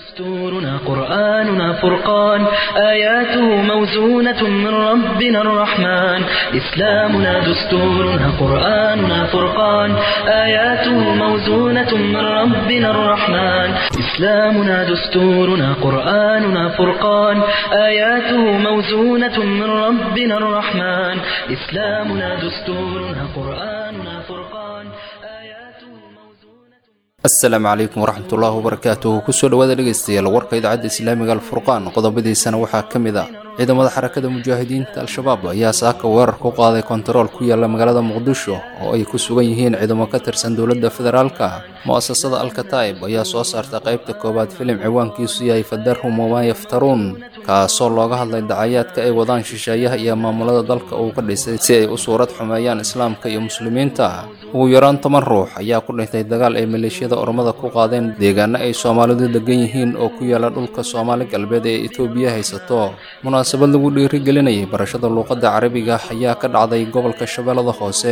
دستورنا قرآننا فرقان آياته موزونة من ربنا الرحمن إسلامنا دستورنا قرآننا فرقان آياته موزونة من ربنا الرحمن إسلامنا دستورنا قرآننا فرقان آياته موزونة من ربنا الرحمن إسلامنا دستورنا قرآننا فرقان آياته موزونة. السلام عليكم ورحمة الله وبركاته. kusoo dhawaada dhegeystayaal warka idaacadda islaamiga alfurqaan qodobadiisana waxaa ka mid ah ciidamada xarakada mujaahidiinta al-shabaab ayaa saaka weerar ku qaaday kontarool ku yaala magaalada muqdisho oo ay ku sugan yihiin ciidamo ka tirsan dowladda federaalka. mu'asasada al-kataib ayaa soo saartay qaybta koobaad filim ciwaankiisu yahay fadarhum wamaa yaftaruun, kaasoo looga hadlay dacayaadka ay wadaan shisheeyaha iyo maamulada dalka uu ka dhisay si ay u suurad xumeeyaan islaamka iyo muslimiinta. ugu yaraan 10 ruux ayaa ku dhintay dagaal ay maleeshiyada ormada ku qaadeen deegaano ay Soomaalidu degan yihiin oo ku yaala dhulka Soomaali galbeed ee Itoobiya haysato. munaasabad lagu dhiirigelinayay barashada luqadda Carabiga ayaa ka dhacday gobolka Shabeellada Hoose.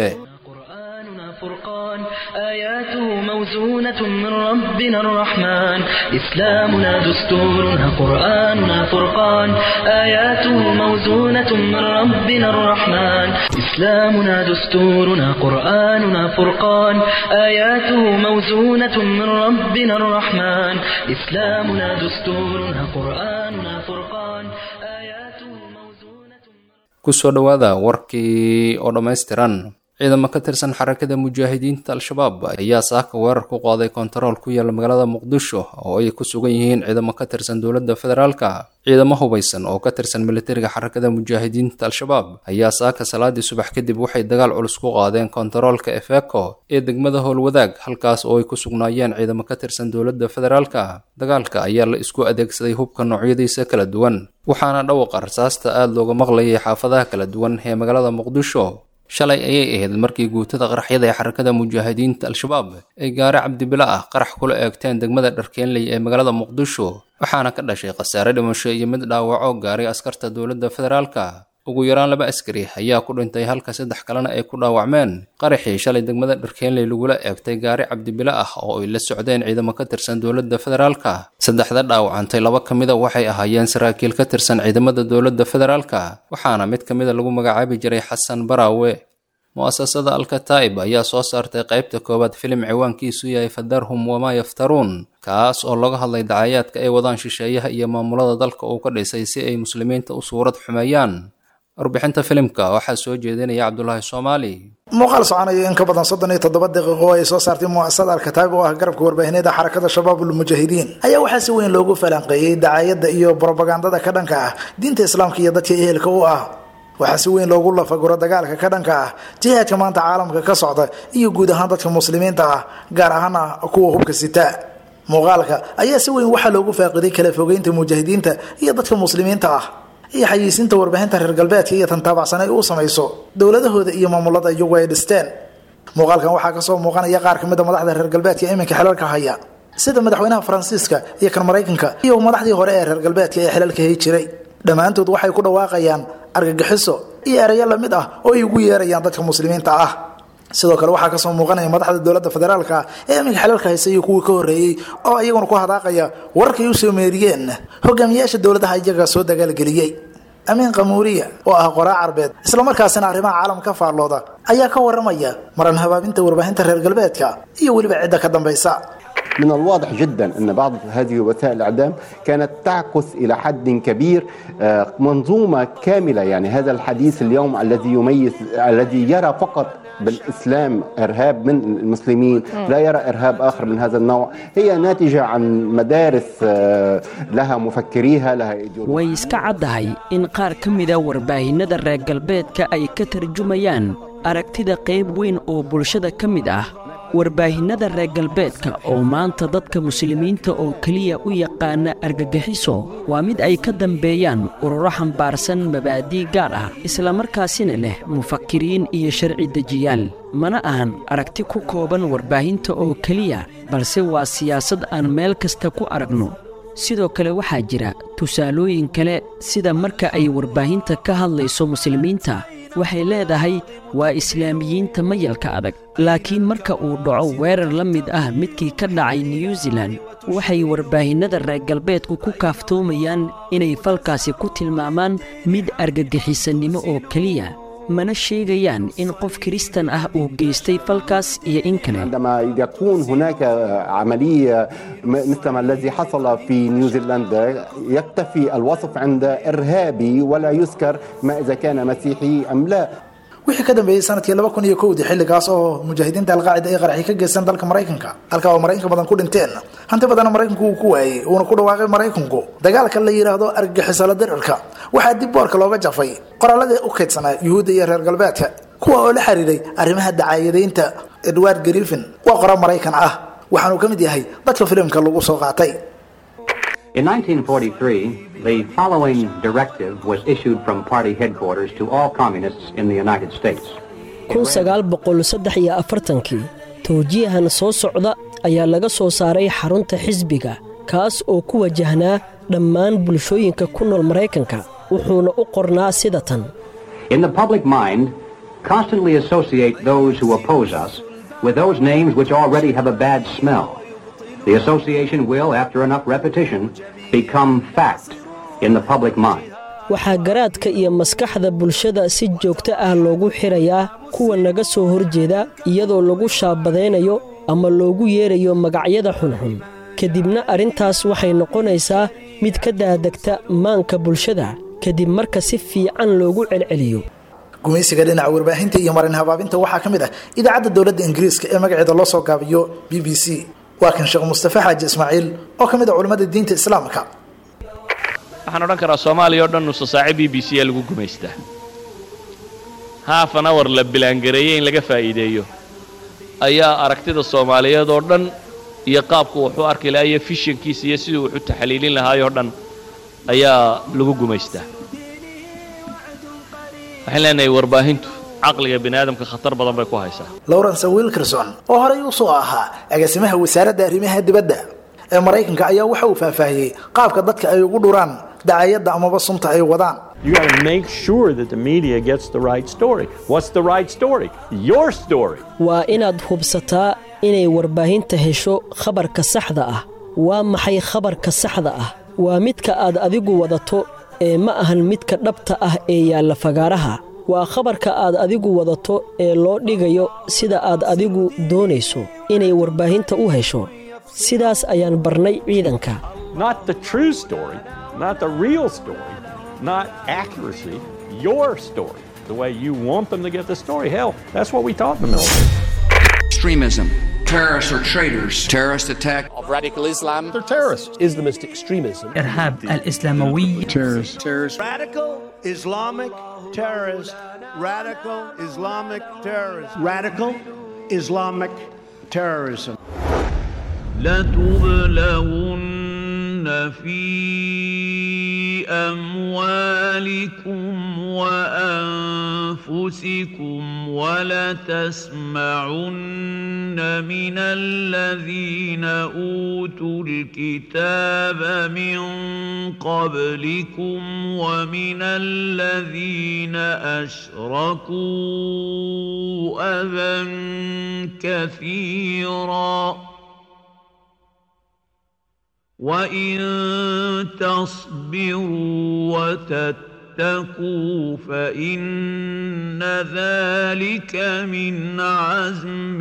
فرقان آياته موزونة من ربنا الرحمن إسلامنا دستورنا قرآننا فرقان آياته موزونة من ربنا الرحمن إسلامنا دستورنا قرآننا فرقان آياته موزونة من ربنا الرحمن إسلامنا دستورنا قرآننا فرقان آياته موزونة. kusoo dhawaada warkii oo dhammaystiran. ciidamo ka tirsan xarakada mujaahidiinta al-shabaab ayaa saaka weerar ku qaaday kontarool ku yaala magaalada muqdisho oo ay ku sugan yihiin ciidamo ka tirsan dowladda federaalka. ciidamo hubeysan oo ka tirsan militariga xarakada mujaahidiinta al-shabaab ayaa saaka salaadii subax kadib waxay dagaal culus ku qaadeen kontaroolka efeco ee degmada howlwadaag, halkaas oo ay ku sugnaayeen ciidamo ka tirsan dowladda federaalka. dagaalka ayaa la isku adeegsaday hubka noocyadiisa kala duwan, waxaana dhawaqa rasaasta aada looga maqlayay xaafadaha kala duwan ee magaalada muqdisho. shalay ayay ahayd markii guutada qaraxyada ee xarakada mujaahidiinta al-shabaab ay gaari cabdibila ah qarax kula eegteen degmada dharkeenley ee magaalada muqdisho, waxaana ka dhashay khasaare dhimasho iyo mid dhaawaco gaaray askarta dowladda federaalka. ugu yaraan 2 askari ayaa ku dhintay halka 3 kalena ay ku dhaawacmeen qaraxii shalay degmada dharkeenley lagula eegtay gaari cabdibila ah oo ay la socdeen ciidamo ka tirsan dowladda federaalka. 3 dhaawacantay 2 ka mid ah waxay ahaayeen saraakiil ka tirsan ciidamada dowladda federaalka, waxaana mid ka mid ah lagu magacaabi jiray xasan baraawe. mu'asasada al-kataib ayaa soo saartay qaybta koobaad filim ciwaankiisu yahay fadarhum wamaa yaftaruun, kaas oo laga hadlay dacayaadka ay wadaan shisheeyaha iyo maamulada dalka uu ka dhisay si ay muslimiinta u suurad xumeeyaan. warbixinta filimka waxaa soo jeedinaya Cabdullaahi Soomaali. muuqaal soconaya in ka badan 37 daqiiqo ay soo saartay mu'asasada al-kataib oo ah garabka warbaahineed xarakada shabaabul mujaahidiin ayaa waxaa si weyn loogu falanqeeyay dacayada iyo propagandada ka dhanka ah diinta islaamka iyo dadka ehelka u ah. waxaa si weyn loogu lafaguro dagaalka ka dhanka ah jihaadka maanta caalamka ka socda iyo guud ahaan dadka muslimiinta ah, gaar ahaan kuwa hubka sita. muuqaalka ayaa si weyn waxaa loogu faaqiday kala fogeynta mujaahidiinta iyo dadka muslimiinta ah iyo xayeysiinta warbaahinta reer galbeedka iyo tan taabacsan ay u samayso dowladahooda iyo maamulada iyagu ay dhisteen. muuqaalkan waxaa kasoo muuqanaya qaar ka mid a madaxda reer galbeedka iminka xilalka haya, sida madaxweynaha Faransiiska iyo kan Mareykanka iyo madaxdii hore ee reer galbeedka ee xilalka hay jiray. dhammaantood waxay ku dhawaaqayaan argagixiso iyo erayo la mid ah oo ay ugu yeerayaan dadka muslimiinta ah. sidoo kale waxaa kasoo muuqanaya madaxda dowladda federaalka ee iminka xilalka haysa iyo kuwii ka horreeyey oo iyaguna ku hadaaqaya wararkay u soo meeriyeen hogaamiyaasha dowladaha iyaga soo dagaalgeliyey. amiin qamuuriya oo ah qoraa carbeed isla markaasina arrimaha caalamka faallooda ayaa ka waramaya maran habaabinta warbaahinta reer galbeedka iyo weliba cidda ka dambaysa. من الواضح جدا أن بعض هذه وسائل الإعلام كانت تعكس إلى حد كبير منظومة كاملة. يعني هذا الحديث اليوم الذي يرى فقط بالإسلام إرهاب من المسلمين، لا يرى إرهاب آخر من هذا النوع، هي ناتجة عن مدارس لها مفكريها لها إيديولوجيا. ويسكا عدهاي إن قار كميدا warbaahinada reer galbeedka ay ka tarjumayaan aragtida qayb weyn oo bulshada ka mid ah. warbaahinada reer galbeedka oo maanta dadka muslimiinta oo kaliya u yaqaana argagixiso waa mid ay ka dambeeyaan ururo xambaarsan mabaadii gaar ah, isla markaasina leh mufakkiriin iyo sharci dejiyaal. mana ahan aragti ku kooban warbaahinta oo kaliya, balse waa siyaasad aan meel kasta ku aragno. sidoo kale waxaa jira tusaalooyin kale, sida marka ay warbaahinta ka hadlayso muslimiinta waxay leedahay waa islaamiyiinta mayalka adag laakiin marka uu dhaco weerar la mid ah midkii ka dhacay New Zealand waxay warbaahinnada reer galbeedku ku kaaftoomayaan inay falkaasi ku tilmaamaan mid argagixisanimo oo keliya mana sheegayaan in qof Kristan ah uu geystay falkaas iyo in kale. عندما يكون هناك عملية مثل ما الذي حصل في نيوزيلندا يكتفي الوصف عند إرهابي ولا يذكر ما إذا كان مسيحي أم لا. wixii ka dambeeyay sanadkii 2001 xilligaas oo mujaahidiinta al-qaacida ay qaraxi ka geysteen dalka Mareykanka halka oo Mareykanka badan ku dhinteen hanti badan Mareykanku uu ku waayay oo ku dhawaaqay Mareykanku dagaalka la yiraahdo argagixisada dirka waxa dib boorka looga jafay qoraalada u kaydsanaa Yuhuud iyo reer galbeedka kuwa oo la xiriiray arrimaha dacaayadaynta Edward Griffin waa qoraal Mareykan ah waxaanu kamid yahay dadka filimka lagu soo qaatay. In 1943, the following directive was issued from party headquarters to all communists in the United States. 1943 towjiihan soo socda ayaa laga soo saaray xarunta xisbiga kaas oo ku wajahnaa dhammaan bulshooyinka ku nool Mareykanka wuxuuna u qornaa sida tan. In the public mind, constantly associate those who oppose us with those names which already have a bad smell. The association will, after enough repetition, become fact in the public mind. waxaa garaadka iyo maskaxda bulshada si joogto ah loogu xirayaa kuwa naga soo horjeeda iyadoo lagu shaabadeynayo ama loogu yeerayo magacyada xunxun kadibna arintaas waxay noqonaysaa mid ka daadagta maanka bulshada kadib marka si fiican loogu celceliyo. gumeysiga dhinaca warbaahinta iyo marin habaabinta waxaa kamid ah idaacadda dawladda Ingiriiska ee magaceeda loo soo gaabiyo BBC. وكان شيخ مصطفى حاج إسماعيل أو كمية علماء الدين الإسلام كا. إحنا نذكر الصومالي يردن نص ساعة BBC يلقوا جميسته. هاف نور لبلانجريين لقى فائدة أيا أركتد الصومالية يردن يقابك وحوار كلا أي فيشن كيس يسوي وحط تحليلين لها يردن أيا لقوا جميسته. إحنا نيورباهنتو عقلي بني آدم كخطر بدن بيكو هايسا. لورنس ويلكرسون oo horay u soo ahaa agaasimaha wasaaradda arrimaha dibadda ee Mareykanka ayaa waxa uu faahfaahiyay qaabka dadka ay ugu dhuraan dacaayada ama sunta ay wadaan. You got to make sure that the media gets the right story. What's the right story? Your story. waa inaad hubsataa inay warbaahinta hesho khabarka saxda ah. waa maxay khabarka saxda ah? waa midka aad adigu wadato ee ma ahan midka dhabta ah ee yaala fagaaraha. waa khabarka aad adigu wadato ee loo dhigayo sida aad adigu doonayso inay warbaahinta u hesho. sidaas ayaan barnay ciidanka. Not the true story, not the real story, not accuracy, your story. The way you want them to get the story. Hell, that's what we taught in the military. Extremism. Terrorists are traitors. Terrorist attack of radical Islam. They're terrorists. Islamist extremism. إرهاب الإسلاموي. Terrorists. Radical Islamic terrorists. Radical Islamic terrorism. Radical Islamic terrorism. لتبلون في أموالكم وأنفسكم ولتسمعن من الذين أوتوا الكتاب من قبلكم ومن الذين أشركوا أذى كثيرا وإن تصبروا وتتقوا فإن ذلك من عزم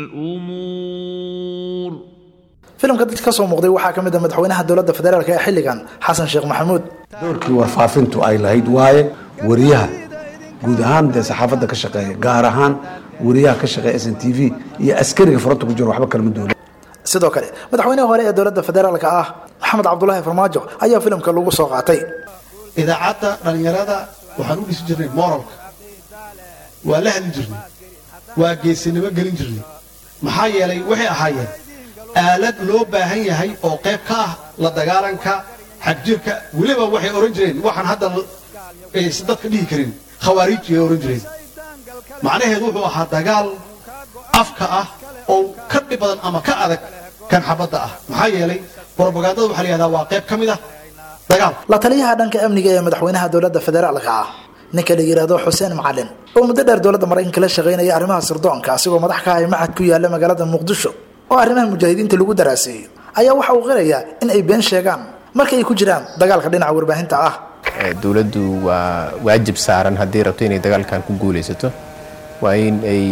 الأمور. فيلم قد كسو مقضي waxaa kamid ah madaxweynaha dawladda federaalka ee xilligan Xasan Sheekh Maxamuud. doorkii warfaafintu ay lahayd waaye wariyaha guud ahaan saxaafadda ka shaqeeya gaar ahaan wariyaha ka shaqeeya SNTV iyo askariga furanta ku jira waxba kala ma doonay. sidoo kale madaxweynaha hore ee dawladda federaalka ah Maxamed Cabdullaahi Farmaajo ayaa filimka lagu soo qaatay. idaacadda dhalinyarada waxaan u dhisi jirnay moralka waa la hadli jirnay waa geesinimo gelin jirnay maxaa yeelay waxay ahaayeen aalad loo baahan yahay oo qayb ka ah la dagaalanka xagjirka weliba waxay oran jireen waxaan hadda dadka dhihi karin khawaariij ay oran jireen macnaheedu wuxuu ahaa dagaal afka ah oo ka dhib badan ama ka adag kan xabadda ah maxaa yeelay propagandada waxa la yiraahdaa waa qayb kamid ah dagaal. la taliyaha dhanka amniga ee madaxweynaha dawladda federaalka ah ninka la yidhaahdo xuseen macalin oo muddo dheer dowladda maraykanka la shaqaynaya arrimaha sirdoonka asigoo madax ka ahay macad ku yaala magaalada muqdisho oo arrimaha mujaahidiinta lagu daraaseeyo ayaa waxa uu qirayaa in ay been sheegaan marka ay ku jiraan dagaalka dhinaca warbaahinta ah. dowladdu waa waajib saaran haddii rabto inay dagaalkan ku guulaysato waa in ay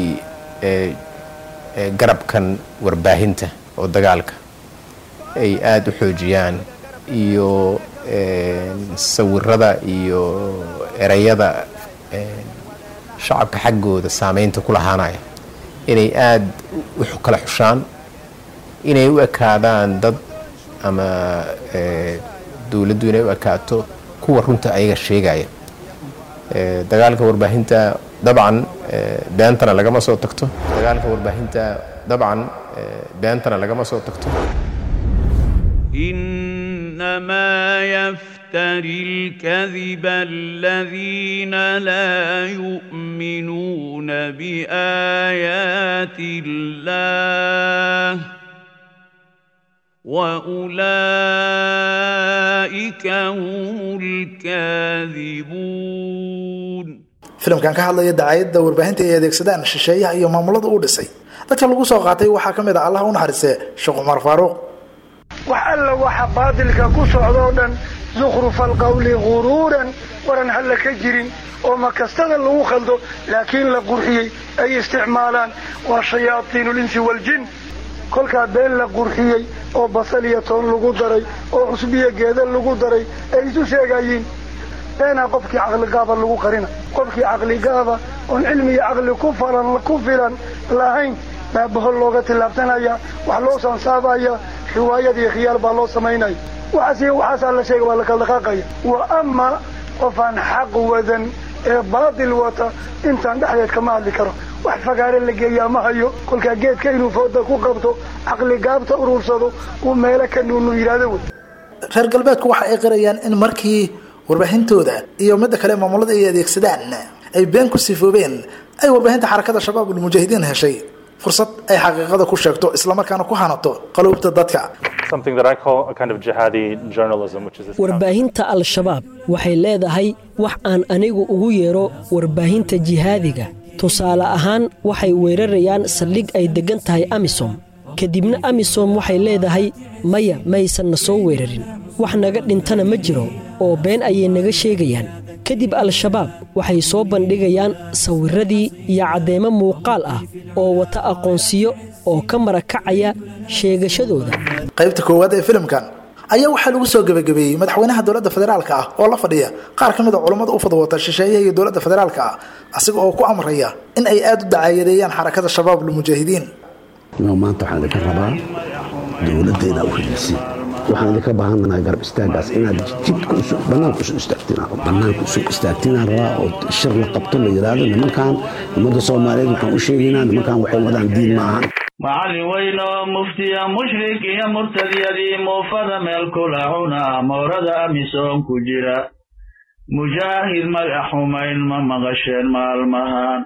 garabkan warbaahinta oo dagaalka ay aada u xoojiyaan iyo sawirada iyo erayada shacabka xaggooda saameynta ku lahaanaya inay aada u kala xushaan inay u ekaadaan dad ama dowladdu inay u ekaato kuwa runta ayaga sheegaya. dagaalka warbaahinta dabcan beentana lagama soo tagto dagaalka warbaahinta dabcan beentana lagama soo tagto. إنما يفتري الكذب الذين لا يؤمنون بآيات الله وأولئك هم الكاذبون. filimkan ka hadlaya dacaayadda warbaahinta ay adeegsadaan shisheeyaha iyo maamulada uu dhisay dadka lagu soo qaatay waxaa ka mid ah Allah u naxariistay Sheekh Umar Faaruq. وحل وحبادلك كسعودان زخرف القول غرورا ورن هل كجرين وما كستغل لو خلدو لكن لقرحي أي استعمالان وشياطين الإنس والجن كل كابين لقرحي أو بصلية لغو دري أو عصبية جيدا لغو دري أي سوشيغايين أنا قفك عقل قابا لغو قرنا قفك عقل قابا والعلمي عقل كفلا لاهين ما بهو اللغة اللابتنايا وحلو سنصابايا رواية خيال بالله سميناي وحسي الله شيء ولا كالدقاقية وأما قفان حق وذن باطل وطا انت نحيت كما ذكره وحفقار اللي جايا ما هيو كل كجيت كينو فوضك وقبطه عقل قابته ورورصده وميلك انه يرادو reer galbeedku waxa ay qirayaan in markii warbaahintooda iyo mid kale maamulada ay adeegsadaan ay been ku sifoobeen ay warbaahinta xarakada shabaab ul mujaahidiin heshay fursad ay xaqiiqada ku sheegto isla markaana ku hanato qalubta dadka. Something that I call a kind of jihadi journalism, which is this warbaahinta al-shabaab waxay leedahay wax aan anigu ugu yeero warbaahinta jihaadiga. tusaale ahaan waxay weerarayaan saldhig ay degan tahay Amisom kadibna Amisom waxay leedahay maya maysan soo weerarin wax naga dhintana ma jiro oo been ayay naga sheegayaan. kadib al-shabaab waxay soo bandhigayaan sawiradii iyo cadeemo muuqaal ah oo wata aqoonsiyo oo ka marakacaya sheegashadooda. qaybta koowaad ee filimkan ayaa waxaa lagu soo gabagabeeyay madaxweynaha dowladda federaalka ah oo la fadhiya qaar ka mid ah culimada u fadwata shisheeyaha iyo dowladda federaalka ah asiga oo ku amraya in ay aad u dacaayadeeyaan xarakada shabaab lil mujaahidiin. maanta waxaan ka rabaa dowladdeena u xilisi waxaan idinka baahanahay garab istaagaas inaad jidka banaanka isu istaagtiin rabaa oo shir la qabto la yiraahdo nimankan ummadda Soomaaliyeed waxaan u sheegaynaa nimankan waxay wadaan diin ma ahan. معلم ويلو مفتي مشرك يا مرتدي دي موفد ملك لعنا مورد أميسون كجرا مجاهد ملحومين ما مغشين مع المهان.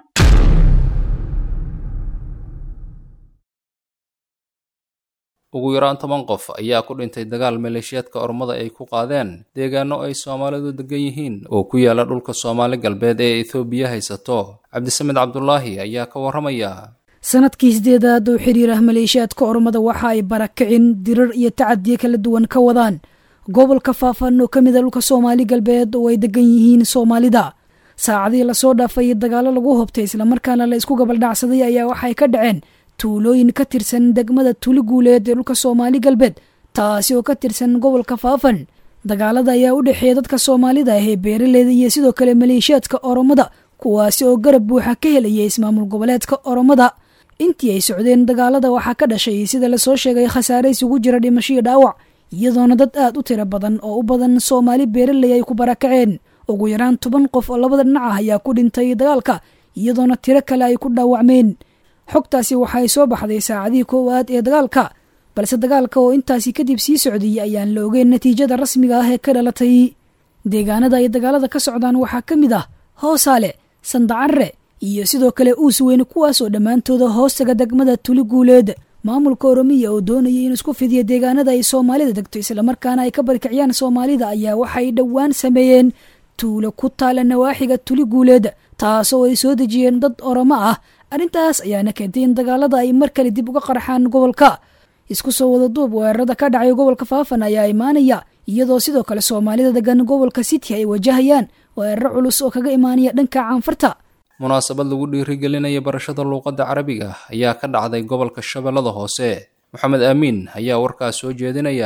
ugu yaraan 10 qof ayaa ku dhintay dagaal maleeshiyaadka ormada ay ku qaadeen deegaano ay Soomaalidu degan yihiin oo ku yaala dhulka Soomaali galbeed ee Itoobiya haysato. Cabdisamed Cabdullaahi ayaa ka waramaya. sanadkii 8aad oo xiriir ah maleeshiyaadka ormada waxa ay barakicin dirar iyo tacadiye kala duwan ka wadaan gobolka Faafan oo kamid ah dhulka Soomaali galbeed oo ay degan yihiin Soomaalida. saacadii la soo dhaafay dagaalo lagu hobtay isla markaana la isku gabal dhacsaday ayaa waxay ka dhaceen tuulooyin ka tirsan degmada Tuuliguuleed ee dhulka Soomaali galbeed taasi oo ka tirsan gobolka Faafan. dagaalada ayaa u dhaxeeyay dadka Soomaalida ee beeraleyda iyo sidoo kale maleeshiyaadka ormada kuwaasi oo garab buuxa ka helaya ismaamul goboleedka ormada. intii ay socdeen dagaalada waxaa ka dhashay sida la soo sheegay khasaare isugu jira dhimasho iyo dhaawac iyadoona dad aad u tiro badan oo u badan Soomaali beeraley ay ku barakaceen. ugu yaraan 10 qof oo labada dhinac ah ayaa ku dhintay dagaalka iyadoona tiro kale ay ku dhaawacmeen. xogtaasi waxay soo baxday saacadii koowaad ee dagaalka balse dagaalka oo intaasi kadib sii socday ayaan la ogeyn natiijada rasmiga ah ee ka dhalatay. deegaanada ay dagaalada ka socdaan waxaa ka mid ah Hoosaale, Sandacarre iyo sidoo kale Uusweyn kuwaas oo dhammaantooda hoostaga degmada Tuuliguuleed. maamulka Oromiya oo doonayay in isku fidiyo deegaanada ay Soomaalida degto isla markaana ay ka barkiciyaan Soomaalida ayaa waxay dhawaan sameeyeen tuulo ku taala nawaaxiga tuli guuleed taasoo ay soo dejiyeen dad oromo ah arrintaas ayaana keentay in dagaalada ay mar kale dib uga qarxaan gobolka isku soo wada duub weerarada ka dhacay gobolka faafan ayaa imaanaya iyadoo sidoo kale soomaalida degan gobolka city ay wajahayaan weeraro culus oo kaga imaanaya dhanka caanfarta munaasabad lagu dhiirigelinaya barashada luuqadda carabiga ayaa ka dhacday gobolka shabeellada hoose maxamed aamiin ayaa warkaas soo jeedinaya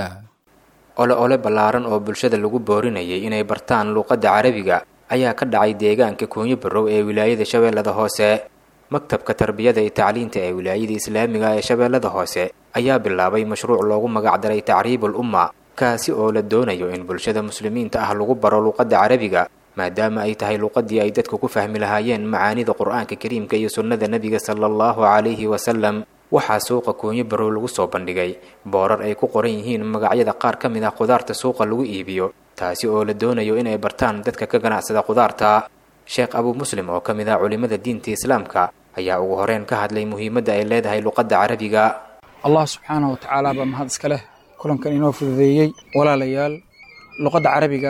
ole ballaaran oo bulshada lagu boorinayay inay bartaan luuqadda carabiga ayaa ka dhacay deegaanka koonyo barrow ee wilaayada shabeellada hoose maktabka tarbiyada iyo tacliinta ee wilaayada islaamiga ee shabeellada hoose ayaa bilaabay mashruuc loogu magacdaray tacriibul umma kaasi oo la doonayo in bulshada muslimiinta ah lagu baro luuqadda carabiga maadaama ay tahay luuqadii ay dadku ku fahmi lahaayeen macaanida qur'aanka kariimka iyo sunnada nebiga sala allahu calayhi wasalam waxaa suuqa koonyo barrow lagu soo bandhigay boorar ay ku qoran yihiin magacyada qaar ka mid ah qudaarta suuqa lagu iibiyo taasi oo la doonayo inay bartaan dadka ka ganacsada qudaarta sheekh abuu muslim oo ka mid ah culimmada diinta islaamka ayaa ugu horeyn ka hadlay muhiimadda ay leedahay luuqadda carabiga allah subxaanahu watacaala baa mahad iska leh kulankan inoo fududeeyey walaalayaal luqadda carabiga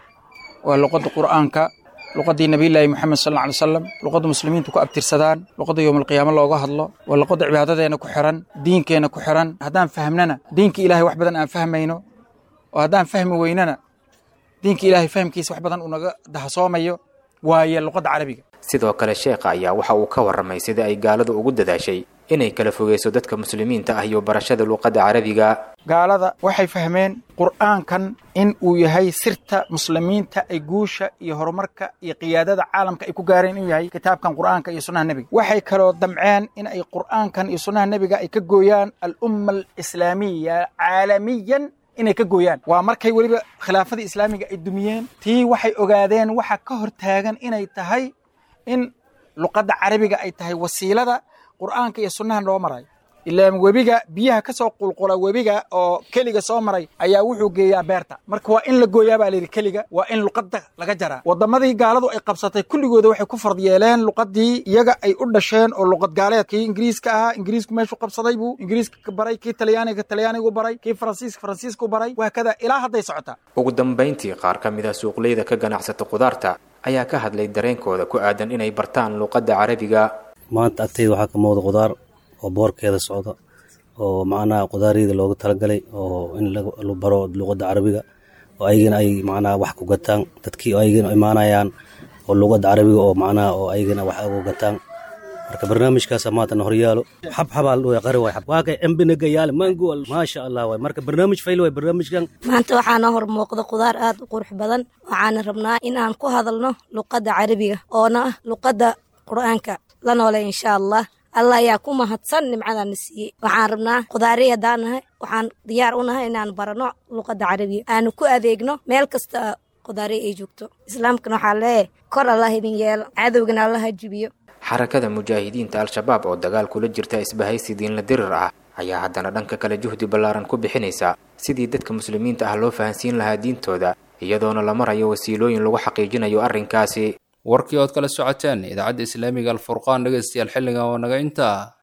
waa luqadda qur'aanka luqaddii nabiyullaahi moxamed sal alla alay wasalam luqadda muslimiintu ku abtirsadaan luqadda yowmalqiyaamo looga hadlo waa luqadda cibaadadeena ku xihan diinkeenna ku xihan haddaan fahmnana diinka ilaahay wax badan aan fahmayno oo haddaan fahmi weynana diinka ilaahay fahmkiisa wax badan uu naga dahasoomayo waaye luqadda carabiga sidoo kale sheekha ayaa waxa uu ka warramay sida ay gaaladu ugu dadaashay inay kala fogeyso dadka muslimiinta ah iyo barashada luuqadda carabiga gaalada waxay fahmeen qur'aankan in uu yahay sirta muslimiinta ay guusha iyo horumarka iyo qiyaadada caalamka ay ku gaareen inuu yahay kitaabkan qur'aanka iyo sunnaha nebiga waxay kaloo damceen in ay qur'aankan iyo sunnaha nebiga ay ka gooyaan al-umma alislaamiya caalamiyan inay ka gooyaan waa markay weliba khilaafadii islaamiga ay dumiyeen tii waxay ogaadeen waxa ka hor taagan inay tahay in luqadda carabiga ay tahay wasiilada qur'aanka iyo sunnahan loo marayo ilaan webiga biyaha ka soo qulqula webiga oo keliga soo maray ayaa wuxuu geeyaa beerta marka waa in la gooyaa baa layidhi keliga waa in luqadda laga jaraa waddamadii gaaladu ay qabsatay kulligooda waxay ku fard yeeleen luqaddii iyaga ay u dhasheen oo luqad gaaleed kii ingiriiska ahaa ingiriisku meeshuu qabsaday buu ingiriiska baray kii talyaanigu baray kii faransiisku baray waa kada ilaa hadday socotaa ugu dambayntii qaar ka mid ah suuqleyda ka ganacsata qudaarta ayaa ka hadlay dareenkooda ku aadan inay bartaan luuqadda carabiga maanta agtayda waxaa ka muuqda qudaar oo boorkeeda socda oo macnaha qudaariyada looga talagalay oo in la baro luuqadda carabiga oo ayagana ay macnaha wax ku gataan dadkii ayagana imaanayaan oo luuqadda carabiga oo macnaha oo ayagana wax ugu gataan marka barnaamijkaas maanta horyaalo xabxabaa loo qari way xab waa kay embinaga yaal mango maasha Allah way marka barnaamij fayl way barnaamijkan maanta waxaana hor muuqda qudaar aad u qurux badan waxaana rabnaa in aan ku hadalno luuqadda carabiga oo ah luuqadda qur'aanka la noole insha Allah Allah ayaa ku mahadsan nimcadaana siiyey waxaan rabnaa qudaari haddaan nahay waxaan diyaar u nahay inaan barano luuqadda carabiga aanu ku adeegno meel kasta qudaari ay joogto islaamkana waxaa leeyahay kor Allah idin yeelo cadowgana Allah ha jibiyo xarakada mujaahidiinta al-shabaab oo dagaal kula jirta isbahaysi diinla dirir ah ayaa haddana dhanka kale juhdi ballaaran ku bixinaysa sidii dadka muslimiinta ah loo fahansiin lahaa diintooda iyadoona la marayo wasiilooyin lagu xaqiijinayo arrinkaasi warkii ood kala socoteen idaacadda islaamiga alfurqaan dhegaystayaal xilligan oo naga intaa